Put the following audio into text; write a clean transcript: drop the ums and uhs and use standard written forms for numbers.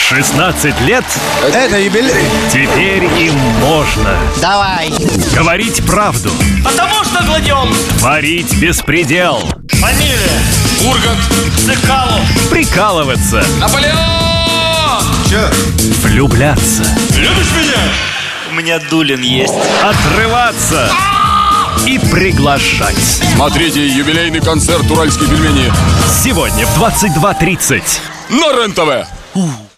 16 лет Это юбилей. теперь им можно Давай. говорить правду, Потому что гладион. творить беспредел, Фамилия. Ургант. Цикалов. прикалываться, Наполеон! Че? влюбляться, Любишь меня? У меня Дулин есть. отрываться и приглашать. Смотрите юбилейный концерт «Уральские пельмени» Сегодня в 22:30. на РЕН-ТВ.